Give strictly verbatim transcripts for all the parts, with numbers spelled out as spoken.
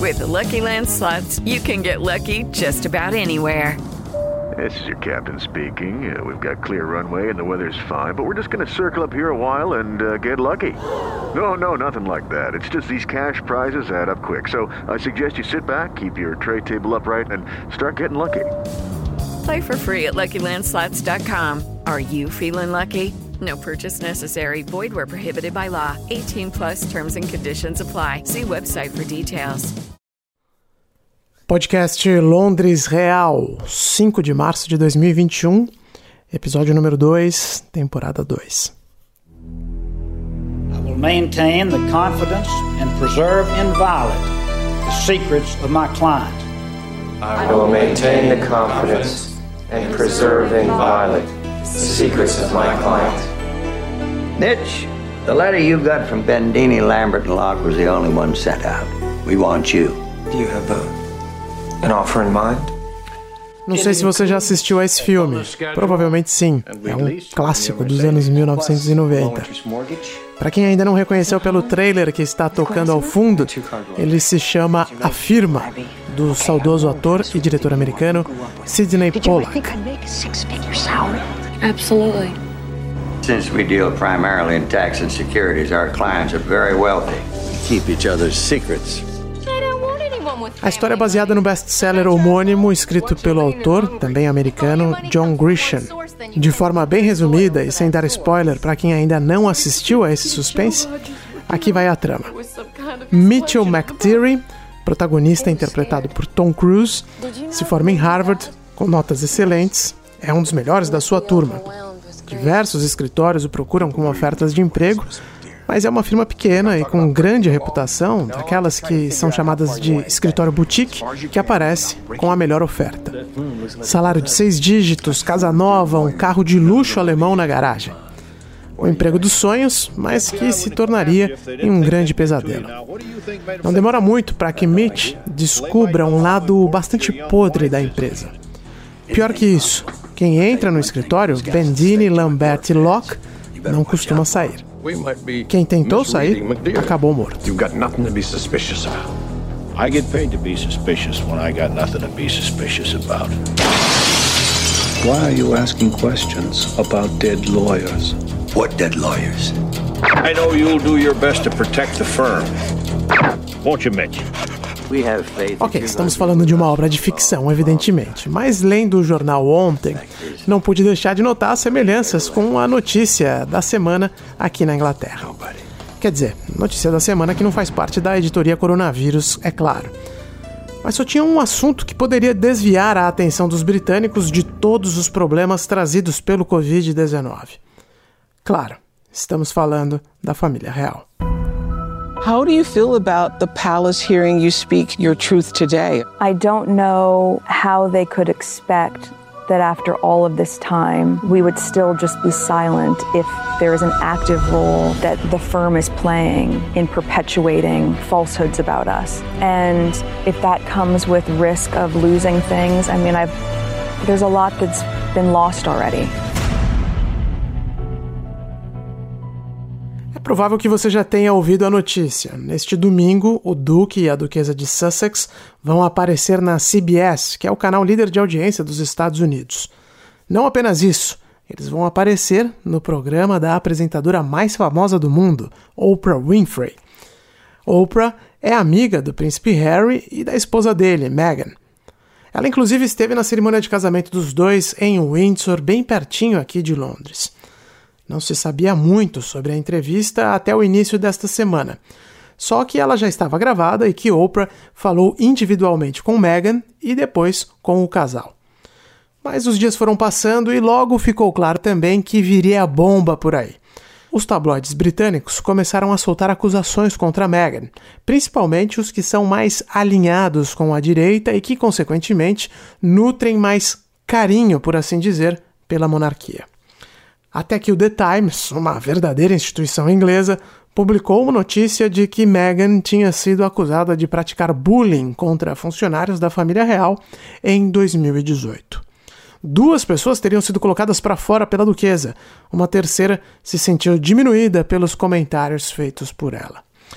With the Lucky Land Slots, you can get lucky just about anywhere. This is your captain speaking. Uh, we've got clear runway and the weather's fine, but we're just going to circle up here a while and uh, get lucky. No, no, nothing like that. It's just these cash prizes add up quick. So I suggest you sit back, keep your tray table upright, and start getting lucky. Play for free at Lucky Land Slots dot com. Are you feeling lucky? No purchase necessary. Void where prohibited by law. eighteen plus terms and conditions apply. See website for details. Podcast Londres Real, cinco de março de dois mil e vinte e um, episódio número dois, temporada dois. I will maintain the confidence and preserve inviolate the secrets of my client. I will maintain the confidence and preserve inviolate the secrets of my client. Mitch, the letter you got from Bendini, Lambert, and Locke was the only one sent out. We want you. Do you have a An offer in mind? Não sei se você já assistiu a esse filme. Provavelmente sim. É um clássico dos anos mil novecentos e noventa. Para quem ainda não reconheceu pelo trailer que está tocando ao fundo, ele se chama A Firma, do saudoso ator e diretor americano Sidney Pollack. Absolutely. Since we deal primarily in tax and securities, our clients are very wealthy. We keep each other's secrets. A história é baseada no best-seller homônimo escrito pelo autor, também americano, John Grisham. De forma bem resumida e sem dar spoiler para quem ainda não assistiu a esse suspense, aqui vai a trama. Mitchell McTeary, protagonista interpretado por Tom Cruise, se forma em Harvard com notas excelentes, é um dos melhores da sua turma. Diversos escritórios o procuram com ofertas de emprego, mas é uma firma pequena e com grande reputação, daquelas que são chamadas de escritório boutique, que aparece com a melhor oferta. Salário de seis dígitos, casa nova, um carro de luxo alemão na garagem. O emprego dos sonhos, mas que se tornaria em um grande pesadelo. Não demora muito para que Mitch descubra um lado bastante podre da empresa. Pior que isso, quem entra no escritório, Bendini, Lambert e Locke, não costuma sair. Quem tentou sair acabou morto. You've got nothing to be suspicious about. I get paid to be suspicious when I got nothing to be suspicious about. Why are you asking questions about dead lawyers? What dead lawyers? I know you'll do your best to protect the firm. Won't you, Mitch? Ok, estamos falando de uma obra de ficção, evidentemente, mas lendo o jornal ontem, não pude deixar de notar semelhanças com a notícia da semana aqui na Inglaterra. Quer dizer, notícia da semana que não faz parte da editoria Coronavírus, é claro. Mas só tinha um assunto que poderia desviar a atenção dos britânicos de todos os problemas trazidos pelo covid dezenove. Claro, estamos falando da família real. How do you feel about the palace hearing you speak your truth today? I don't know how they could expect that after all of this time, we would still just be silent if there is an active role that the firm is playing in perpetuating falsehoods about us. And if that comes with risk of losing things, I mean, I've there's a lot that's been lost already. É provável que você já tenha ouvido a notícia. Neste domingo, o Duque e a Duquesa de Sussex vão aparecer na C B S, que é o canal líder de audiência dos Estados Unidos. Não apenas isso, eles vão aparecer no programa da apresentadora mais famosa do mundo, Oprah Winfrey. Oprah é amiga do príncipe Harry e da esposa dele, Meghan. Ela inclusive esteve na cerimônia de casamento dos dois em Windsor, bem pertinho aqui de Londres. Não se sabia muito sobre a entrevista até o início desta semana. Só que ela já estava gravada e que Oprah falou individualmente com Meghan e depois com o casal. Mas os dias foram passando e logo ficou claro também que viria a bomba por aí. Os tabloides britânicos começaram a soltar acusações contra Meghan, principalmente os que são mais alinhados com a direita e que, consequentemente, nutrem mais carinho, por assim dizer, pela monarquia. Até que o The Times, uma verdadeira instituição inglesa, publicou uma notícia de que Meghan tinha sido acusada de praticar bullying contra funcionários da família real em dois mil e dezoito. Duas pessoas teriam sido colocadas para fora pela duquesa. Uma terceira se sentiu diminuída pelos comentários feitos por ela.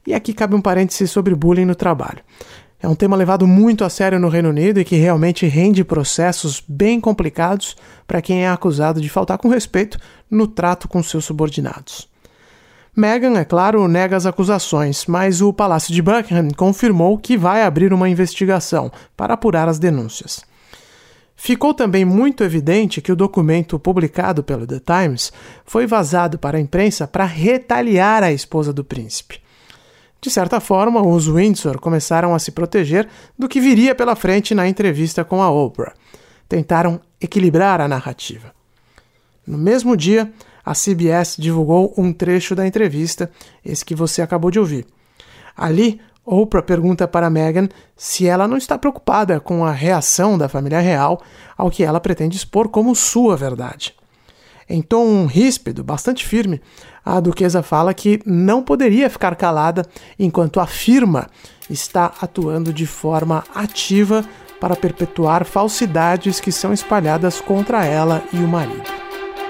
E aqui cabe um parêntese sobre bullying no trabalho. É um tema levado muito a sério no Reino Unido e que realmente rende processos bem complicados para quem é acusado de faltar com respeito no trato com seus subordinados. Meghan, é claro, nega as acusações, mas o Palácio de Buckingham confirmou que vai abrir uma investigação para apurar as denúncias. Ficou também muito evidente que o documento publicado pelo The Times foi vazado para a imprensa para retaliar a esposa do príncipe. De certa forma, os Windsor começaram a se proteger do que viria pela frente na entrevista com a Oprah. Tentaram equilibrar a narrativa. No mesmo dia, a C B S divulgou um trecho da entrevista, esse que você acabou de ouvir. Ali, Oprah pergunta para Meghan se ela não está preocupada com a reação da família real ao que ela pretende expor como sua verdade. Em tom ríspido, bastante firme, a duquesa fala que não poderia ficar calada enquanto a firma está atuando de forma ativa para perpetuar falsidades que são espalhadas contra ela e o marido.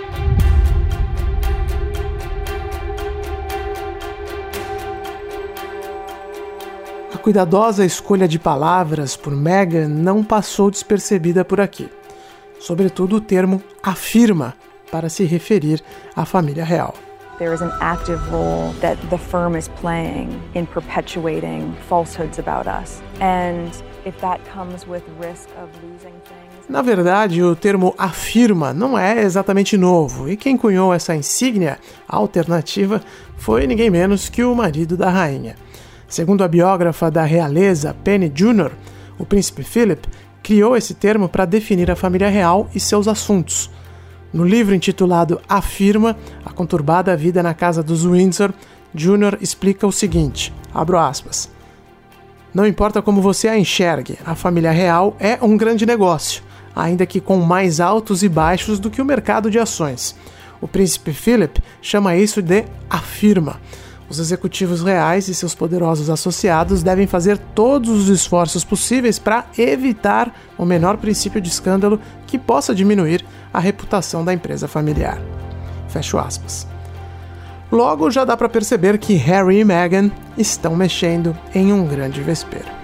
A cuidadosa escolha de palavras por Meghan não passou despercebida por aqui. Sobretudo o termo afirma para se referir à família real. There is an active role that the firm is playing in perpetuating falsehoods about us. And if that comes with risk of losing things... Na verdade, o termo afirma não é exatamente novo, e quem cunhou essa insígnia alternativa foi ninguém menos que o marido da rainha. Segundo a biógrafa da realeza, Penny Junor, o príncipe Philip criou esse termo para definir a família real e seus assuntos. No livro intitulado Afirma, a conturbada vida na casa dos Windsor, Junor explica o seguinte, abro aspas, não importa como você a enxergue, a família real é um grande negócio, ainda que com mais altos e baixos do que o mercado de ações. O príncipe Philip chama isso de afirma. Os executivos reais e seus poderosos associados devem fazer todos os esforços possíveis para evitar o menor princípio de escândalo que possa diminuir a reputação da empresa familiar. Fecho aspas. Logo, já dá para perceber que Harry e Meghan estão mexendo em um grande vespeiro.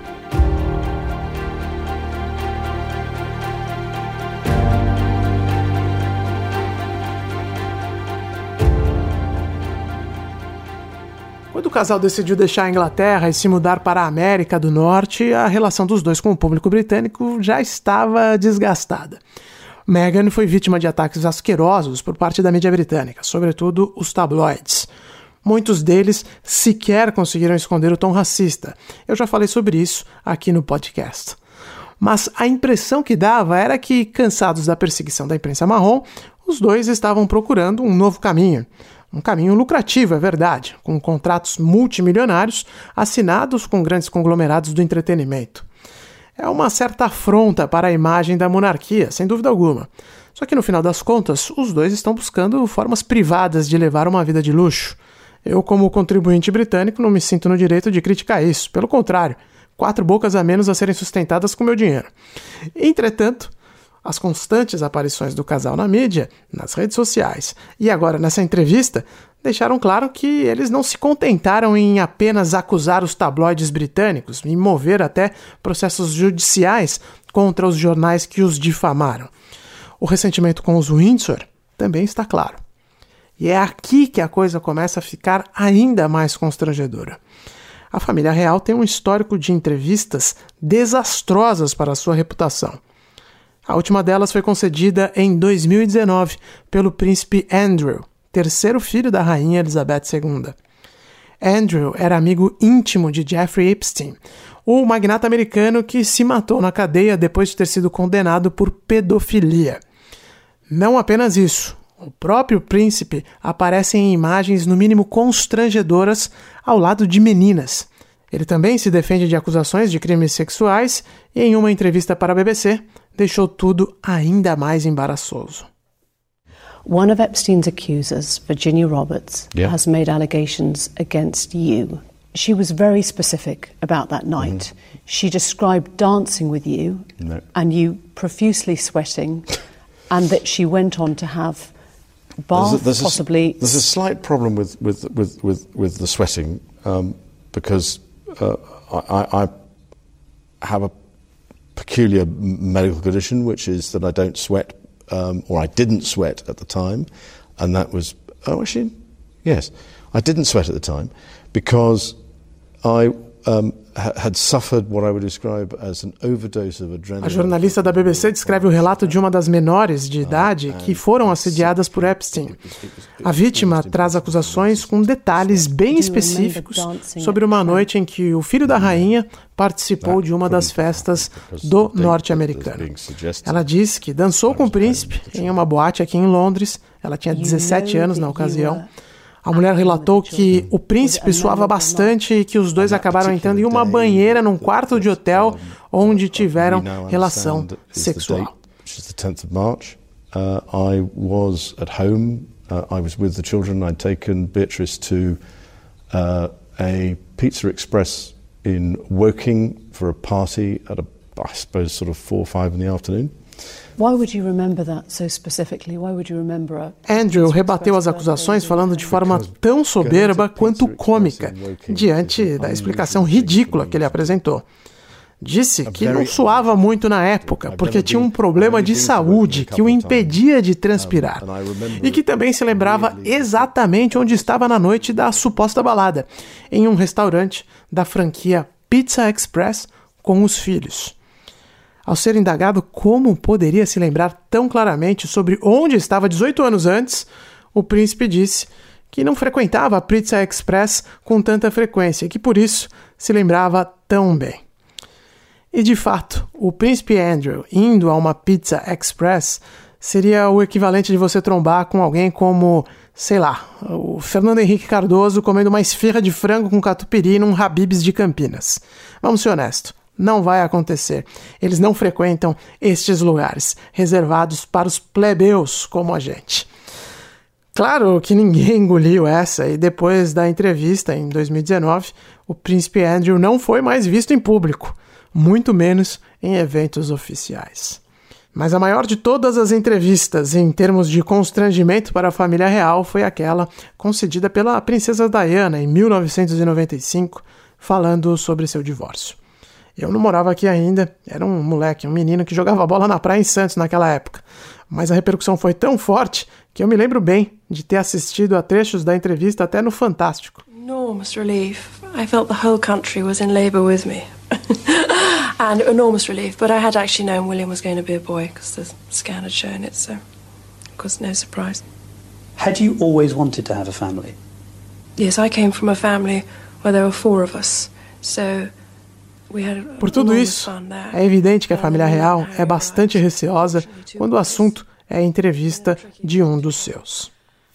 Quando o casal decidiu deixar a Inglaterra e se mudar para a América do Norte, a relação dos dois com o público britânico já estava desgastada. Meghan foi vítima de ataques asquerosos por parte da mídia britânica, sobretudo os tabloides. Muitos deles sequer conseguiram esconder o tom racista. Eu já falei sobre isso aqui no podcast. Mas a impressão que dava era que, cansados da perseguição da imprensa marrom, os dois estavam procurando um novo caminho. Um caminho lucrativo, é verdade, com contratos multimilionários assinados com grandes conglomerados do entretenimento. É uma certa afronta para a imagem da monarquia, sem dúvida alguma. Só que no final das contas, os dois estão buscando formas privadas de levar uma vida de luxo. Eu, como contribuinte britânico, não me sinto no direito de criticar isso. Pelo contrário, quatro bocas a menos a serem sustentadas com meu dinheiro. Entretanto, as constantes aparições do casal na mídia, nas redes sociais e agora nessa entrevista deixaram claro que eles não se contentaram em apenas acusar os tabloides britânicos e mover até processos judiciais contra os jornais que os difamaram. O ressentimento com os Windsor também está claro. E é aqui que a coisa começa a ficar ainda mais constrangedora. A família real tem um histórico de entrevistas desastrosas para a sua reputação. A última delas foi concedida em dois mil e dezenove pelo príncipe Andrew, terceiro filho da rainha Elizabeth segunda. Andrew era amigo íntimo de Jeffrey Epstein, o magnata americano que se matou na cadeia depois de ter sido condenado por pedofilia. Não apenas isso, o próprio príncipe aparece em imagens no mínimo constrangedoras ao lado de meninas. Ele também se defende de acusações de crimes sexuais e, em uma entrevista para a B B C, deixou tudo ainda mais embaraçoso. One of Epstein's accusers, Virginia Roberts, yeah. has made allegations against you. She was very specific about that night. Mm-hmm. She described dancing with you no. and you profusely sweating, and that she went on to have bath, there's a, there's possibly. A, there's a slight problem with with with with, with the sweating. Um, because uh, I, I have a peculiar medical condition, which is that I don't sweat, um, or I didn't sweat at the time, and that was, oh actually, yes, I didn't sweat at the time, because I um, had suffered what I would describe as an overdose of adrenaline. A jornalista da B B C descreve o relato de uma das menores de idade que foram assediadas por Epstein. A vítima traz acusações com detalhes bem específicos sobre uma noite em que o filho da rainha participou de uma das festas do norte-americano. Ela diz que dançou com o príncipe em uma boate aqui em Londres. Ela tinha dezessete anos na ocasião. A mulher relatou que o príncipe suava bastante e que os dois acabaram entrando em uma banheira num quarto de hotel onde tiveram relação sexual. the tenth of March. Uh, I was at home. Uh, I was with the children. I'd taken Beatrice to uh, a Pizza Express in Woking for a party at, a, I suppose, sort of four or five in the afternoon. Why would you remember that so specifically? Why would you remember a... Andrew rebateu as acusações falando de forma tão soberba quanto cômica, diante da explicação ridícula que ele apresentou. Disse que não suava muito na época, porque tinha um problema de saúde que o impedia de transpirar. E que também se lembrava exatamente onde estava na noite da suposta balada, em um restaurante da franquia Pizza Express com os filhos. Ao ser indagado como poderia se lembrar tão claramente sobre onde estava dezoito anos antes, o príncipe disse que não frequentava a Pizza Express com tanta frequência e que por isso se lembrava tão bem. E de fato, o príncipe Andrew indo a uma Pizza Express seria o equivalente de você trombar com alguém como, sei lá, o Fernando Henrique Cardoso comendo uma esfirra de frango com catupiry num Habib's de Campinas. Vamos ser honestos. Não vai acontecer. Eles não frequentam estes lugares, reservados para os plebeus como a gente. Claro que ninguém engoliu essa, e depois da entrevista, em dois mil e dezenove, o príncipe Andrew não foi mais visto em público, muito menos em eventos oficiais. Mas a maior de todas as entrevistas, em termos de constrangimento para a família real, foi aquela concedida pela princesa Diana, em mil novecentos e noventa e cinco, falando sobre seu divórcio. Eu não morava aqui ainda, era um moleque, um menino que jogava bola na praia em Santos naquela época. Mas a repercussão foi tão forte que eu me lembro bem de ter assistido a trechos da entrevista até no Fantástico. Enormous relief. I felt the whole country was in labour with me. And enormous relief, but I had actually known William was going to be a boy because the scan had shown it, so of course no surprise. Had you always wanted to have a family? Yes, I came from a family where there were four of us, so... Por tudo isso, é evidente que a família real é bastante receosa quando o assunto é a entrevista de um dos seus.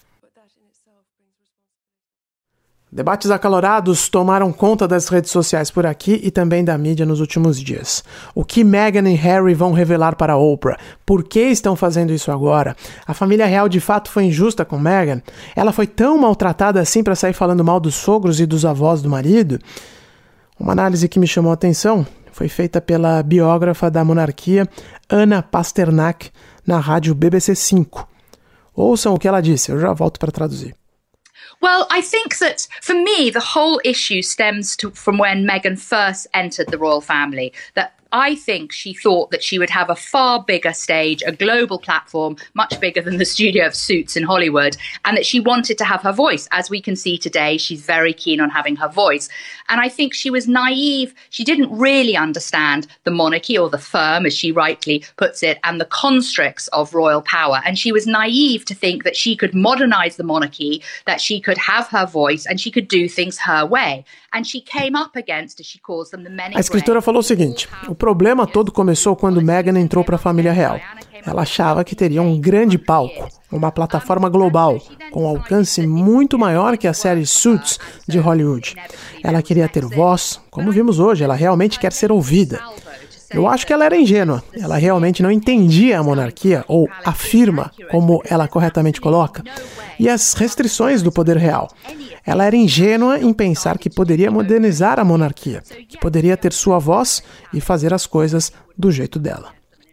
Debates acalorados tomaram conta das redes sociais por aqui e também da mídia nos últimos dias. O que Meghan e Harry vão revelar para a Oprah? Por que estão fazendo isso agora? A família real de fato foi injusta com Meghan? Ela foi tão maltratada assim para sair falando mal dos sogros e dos avós do marido? Uma análise que me chamou a atenção foi feita pela biógrafa da monarquia Ana Pasternak na rádio B B C cinco. Ouçam o que ela disse, eu já volto para traduzir. Well, I think that, for me, the whole issue stems to, from when Meghan first entered the royal family, that I think she thought that she would have a far bigger stage, a global platform, much bigger than the studio of Suits in Hollywood, and that she wanted to have her voice. As we can see today, she's very keen on having her voice. And I think she was naive. She didn't really understand the monarchy, or the firm, as she rightly puts it, and the constricts of royal power. And she was naive to think that she could modernize the monarchy, that she could have her voice, and she could do things her way. And she came up against, as she calls them, the many... A escritora falou o seguinte: o problema todo começou quando Meghan entrou para a família real. Ela achava que teria um grande palco, uma plataforma global, com alcance muito maior que a série Suits de Hollywood. Ela queria ter voz, como vimos hoje, ela realmente quer ser ouvida. Eu acho que ela era ingênua, ela realmente não entendia a monarquia, ou a firma, como ela corretamente coloca, e as restrições do poder real. Ela era ingênua em pensar que poderia modernizar a monarquia, que poderia ter sua voz e fazer as coisas do jeito dela.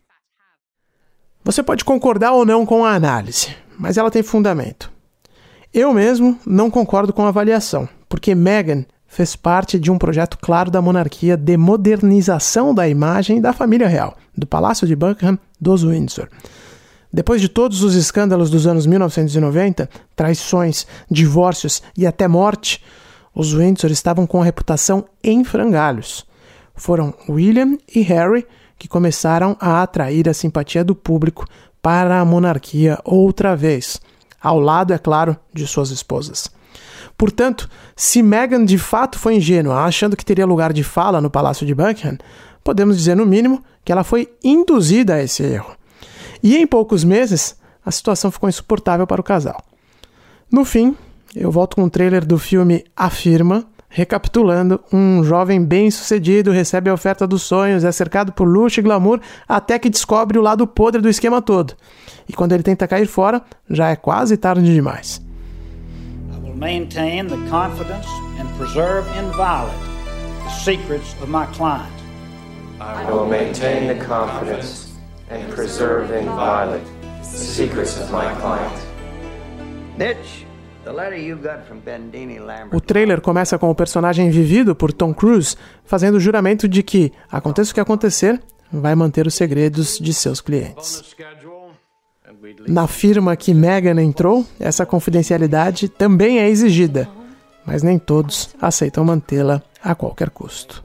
Você pode concordar ou não com a análise, mas ela tem fundamento. Eu mesmo não concordo com a avaliação, porque Meghan fez parte de um projeto claro da monarquia de modernização da imagem da família real, do Palácio de Buckingham dos Windsor. Depois de todos os escândalos dos anos mil novecentos e noventa, traições, divórcios e até morte, os Windsor estavam com a reputação em frangalhos. Foram William e Harry que começaram a atrair a simpatia do público para a monarquia outra vez, ao lado, é claro, de suas esposas. Portanto, se Meghan de fato foi ingênua, achando que teria lugar de fala no Palácio de Buckingham, podemos dizer, no mínimo, que ela foi induzida a esse erro. E em poucos meses, a situação ficou insuportável para o casal. No fim, eu volto com um trailer do filme A Firma. Recapitulando, um jovem bem-sucedido recebe a oferta dos sonhos, é cercado por luxo e glamour, até que descobre o lado podre do esquema todo. E quando ele tenta cair fora, já é quase tarde demais. I will maintain the confidence and preserve inviolate the secrets of my client. I will maintain the confidence and preserve inviolate the secrets of my client. Mitch, the letter you got from Bendini Lambert. O trailer começa com o personagem vivido por Tom Cruise fazendo o juramento de que, aconteça o que acontecer, vai manter os segredos de seus clientes. Na firma que Meghan entrou, essa confidencialidade também é exigida, mas nem todos aceitam mantê-la a qualquer custo.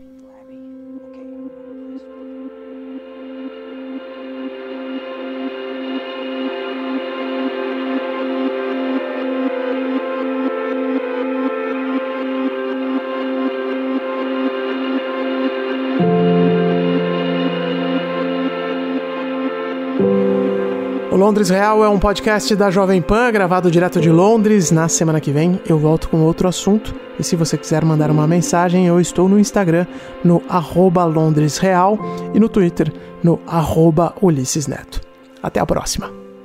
O Londres Real é um podcast da Jovem Pan, gravado direto de Londres. Na semana que vem eu volto com outro assunto. E se você quiser mandar uma mensagem, eu estou no Instagram, no arroba Londres Real, e no Twitter, no arroba Ulisses Neto. Até a próxima.